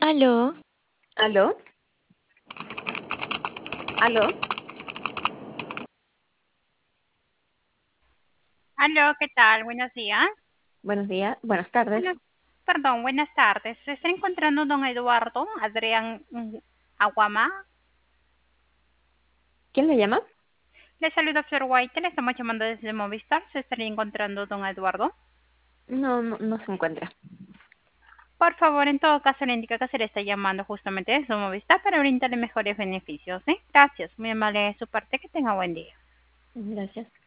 Aló, ¿Aló? ¿Aló? Aló, ¿qué tal? Buenos días. Buenos días, buenas tardes. Bueno, perdón, buenas tardes. Se está encontrando don Eduardo Adrián Aguama. ¿Quién le llama? Le saluda Flor White, le estamos llamando desde Movistar. Se estaría encontrando don Eduardo. No se encuentra. Por favor, en todo caso le indica que se le está llamando justamente desde Movistar para brindarle mejores beneficios. ¿Sí? Gracias, muy amable de su parte. Que tenga buen día. Gracias.